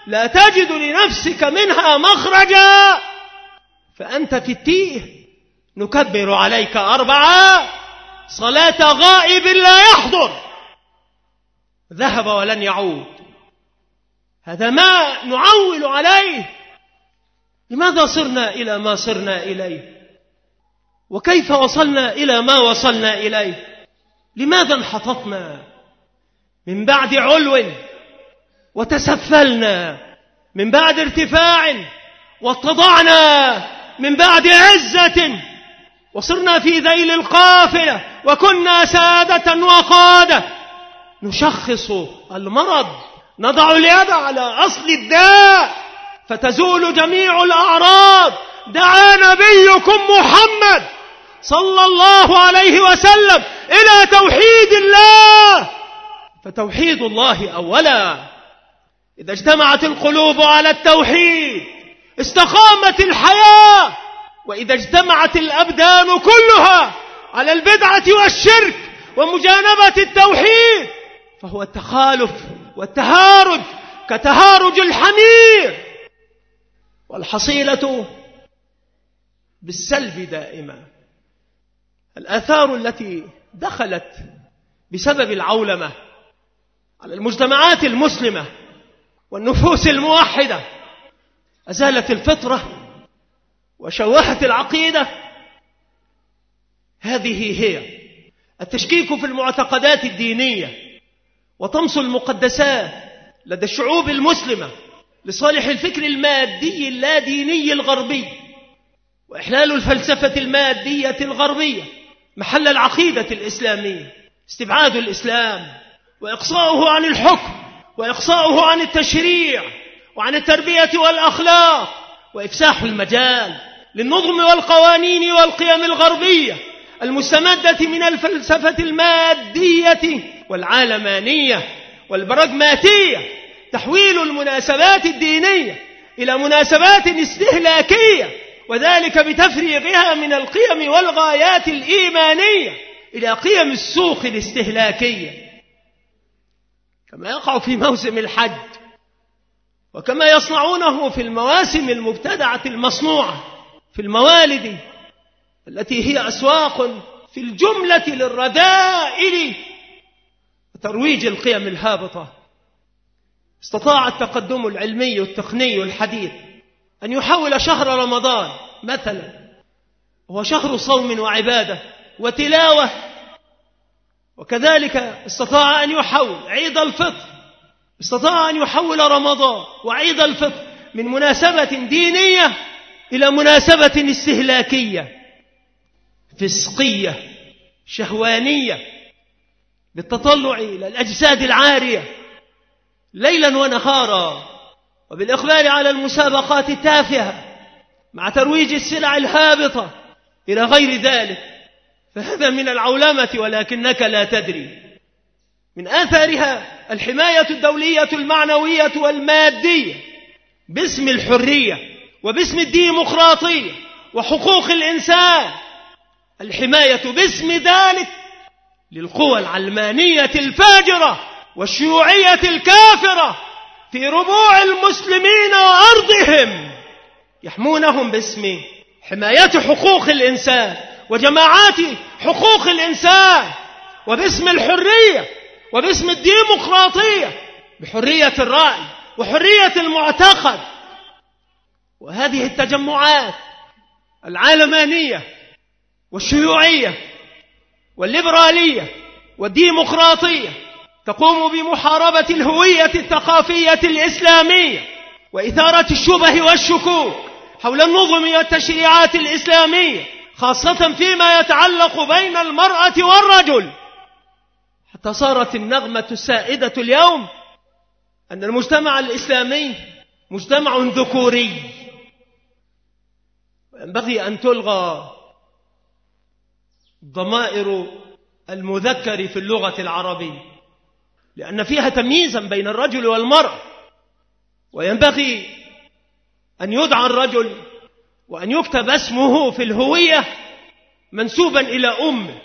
لا تجد لنفسك منها مخرجا فأنت في التيه نكبر عليك أربعة صلاة غائب لا يحضر ذهب ولن يعود. هذا ما نعول عليه. لماذا صرنا إلى ما صرنا إليه؟ وكيف وصلنا إلى ما وصلنا إليه؟ لماذا انحططنا من بعد علو وتسفلنا من بعد ارتفاع واتضعنا من بعد عزة وصرنا في ذيل القافلة وكنا سادة وقادة؟ نشخص المرض، نضع اليد على أصل الداء فتزول جميع الأعراض. دعا نبيكم محمد صلى الله عليه وسلم إلى توحيد الله، فتوحيد الله أولا. إذا اجتمعت القلوب على التوحيد استقامت الحياة، وإذا اجتمعت الأبدان كلها على البدعة والشرك ومجانبة التوحيد فهو التخالف والتهارج كتهارج الحمير، والحصيلة بالسلب دائما. الآثار التي دخلت بسبب العولمة على المجتمعات المسلمة والنفوس الموحدة أزالت الفطرة وشوهت العقيدة. هذه هي التشكيك في المعتقدات الدينية وطمس المقدسات لدى الشعوب المسلمة لصالح الفكر المادي اللاديني الغربي، وإحلال الفلسفة المادية الغربية محل العقيدة الإسلامية، استبعاد الإسلام وإقصاؤه عن الحكم وإقصاؤه عن التشريع وعن التربية والأخلاق، وإفساح المجال للنظم والقوانين والقيم الغربية المستمدة من الفلسفة المادية والعالمانية والبراغماتية، تحويل المناسبات الدينية إلى مناسبات استهلاكية، وذلك بتفريغها من القيم والغايات الإيمانية إلى قيم السوق الاستهلاكية، كما يقع في موسم الحج وكما يصنعونه في المواسم المبتدعة المصنوعة في الموالد التي هي أسواق في الجملة للرذائل وترويج القيم الهابطة. استطاع التقدم العلمي والتقني الحديث أن يحول شهر رمضان مثلا هو شهر صوم وعبادة وتلاوة، وكذلك استطاع أن يحول عيد الفطر، استطاع أن يحول رمضان وعيد الفطر من مناسبة دينية إلى مناسبة استهلاكية فسقية شهوانية بالتطلع إلى الأجساد العارية ليلا ونهارا، وبالإقبال على المسابقات التافهة مع ترويج السلع الهابطة إلى غير ذلك. فهذا من العولمة ولكنك لا تدري. من آثارها الحماية الدولية المعنوية والمادية باسم الحرية وباسم الديمقراطية وحقوق الإنسان، الحماية باسم ذلك للقوى العلمانية الفاجرة والشيوعية الكافرة في ربوع المسلمين وأرضهم، يحمونهم باسم حماية حقوق الإنسان وجماعات حقوق الإنسان، وباسم الحرية وباسم الديمقراطية بحرية الرأي وحرية المعتقد. وهذه التجمعات العلمانية والشيوعية والليبرالية والديمقراطية تقوم بمحاربة الهوية الثقافية الإسلامية وإثارة الشبه والشكوك حول النظم والتشريعات الإسلامية، خاصة فيما يتعلق بين المرأة والرجل، حتى صارت النغمة السائدة اليوم أن المجتمع الإسلامي مجتمع ذكوري، وينبغي أن تلغى ضمائر المذكر في اللغة العربية لأن فيها تمييزا بين الرجل والمرأة، وينبغي أن يدعى الرجل وأن يكتب اسمه في الهوية منسوبا إلى أمه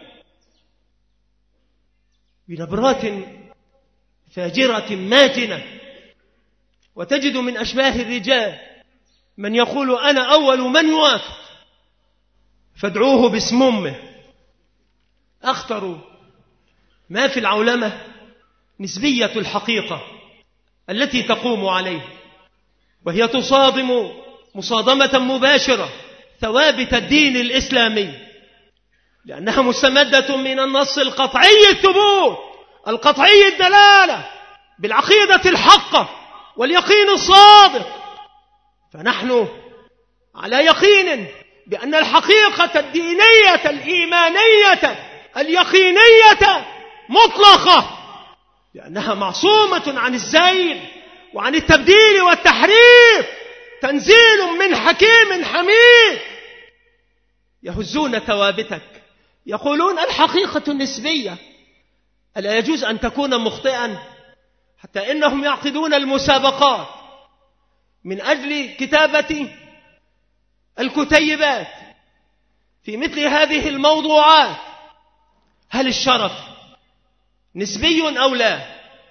بنبرات فاجرة ماتنة وتجد من أشباه الرجال من يقول أنا أول من يوافق، فادعوه باسم أمه. أخطر ما في العولمة نسبية الحقيقة التي تقوم عليه، وهي تصادم مصادمة مباشرة ثوابت الدين الإسلامي، لأنها مستمدة من النص القطعي الثبوت القطعي الدلالة بالعقيدة الحقة واليقين الصادق. فنحن على يقين بأن الحقيقة الدينية الإيمانية اليقينية مطلقة، لأنها معصومة عن الزيغ وعن التبديل والتحريف، تنزيل من حكيم حميد. يهزون ثوابتك، يقولون الحقيقة نسبية، ألا يجوز أن تكون مخطئا؟ حتى إنهم يعقدون المسابقات من أجل كتابة الكتيبات في مثل هذه الموضوعات. هل الشرف نسبي أو لا؟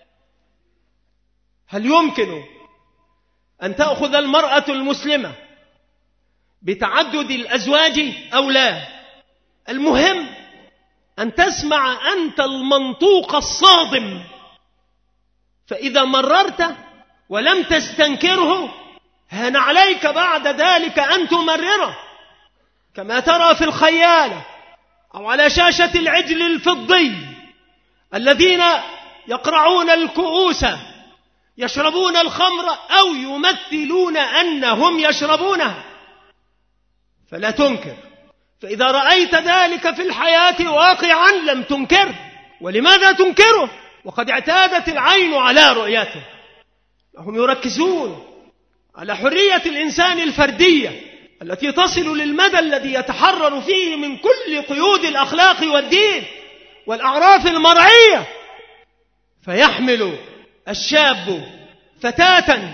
هل يمكن أن تأخذ المرأة المسلمة بتعدد الأزواج أو لا؟ المهم أن تسمع أنت المنطوق الصادم، فإذا مررت ولم تستنكره هان عليك بعد ذلك أن تمرره، كما ترى في الخيالة أو على شاشة العجل الفضي الذين يقرعون الكؤوس يشربون الخمر أو يمثلون أنهم يشربونها. فلا تنكر، فإذا رأيت ذلك في الحياة واقعا لم تنكر. ولماذا تنكره وقد اعتادت العين على رؤيته؟ هم يركزون على حرية الإنسان الفردية التي تصل للمدى الذي يتحرر فيه من كل قيود الأخلاق والدين والأعراف المرعية، فيحمل الشاب فتاة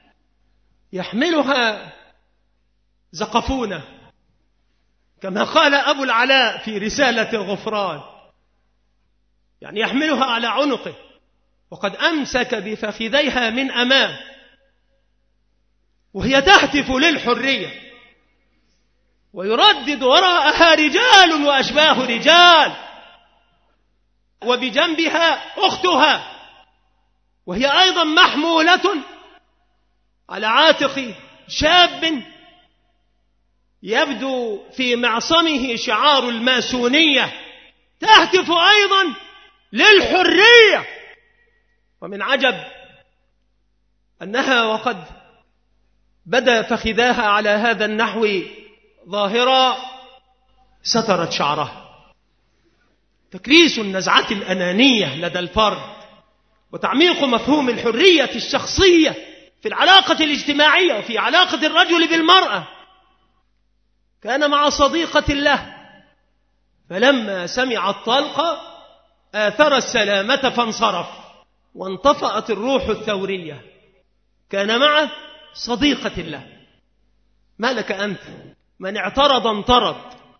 يحملها زقفونة، كما قال أبو العلاء في رسالة الغفران، يعني يحملها على عنقه وقد أمسك بفخذيها من أمام، وهي تهتف للحرية، ويردد وراءها رجال وأشباه رجال، وبجنبها أختها، وهي أيضا محمولة على عاتق شاب يبدو في معصمه شعار الماسونية، تهتف أيضا للحرية. ومن عجب أنها وقد بدا فخذاها على هذا النحو ظاهرة سترت شعرها. تكريس النزعة الأنانية لدى الفرد وتعميق مفهوم الحرية الشخصية في العلاقة الاجتماعية وفي علاقة الرجل بالمرأة. كان مع صديقة له، فلما سمع الطلق آثر السلامة فانصرف وانطفأت الروح الثورية. كان مع صديقة له. ما لك أنت؟ من اعترض انطرد.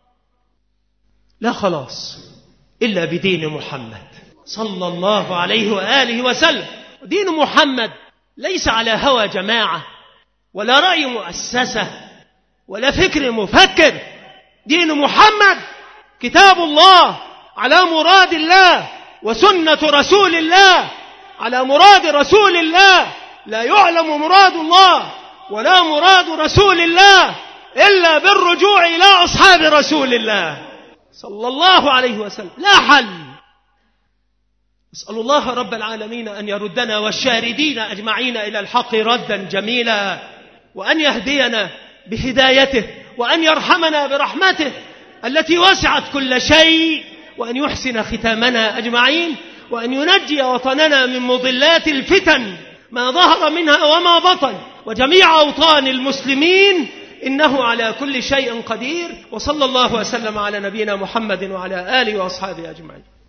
لا خلاص إلا بدين محمد صلى الله عليه وآله وسلم. دين محمد ليس على هوى جماعة ولا رأي مؤسسة ولا فكر مفكر. دين محمد كتاب الله على مراد الله، وسنة رسول الله على مراد رسول الله. لا يعلم مراد الله ولا مراد رسول الله إلا بالرجوع إلى أصحاب رسول الله صلى الله عليه وسلم. لا حل. أسأل الله رب العالمين أن يردنا والشاردين أجمعين إلى الحق ردا جميلا، وأن يهدينا بهدايته، وأن يرحمنا برحمته التي وسعت كل شيء، وأن يحسن ختامنا أجمعين، وأن ينجي وطننا من مضلات الفتن ما ظهر منها وما بطن، وجميع أوطان المسلمين، إنه على كل شيء قدير. وصلى الله وسلم على نبينا محمد وعلى آله وأصحابه أجمعين.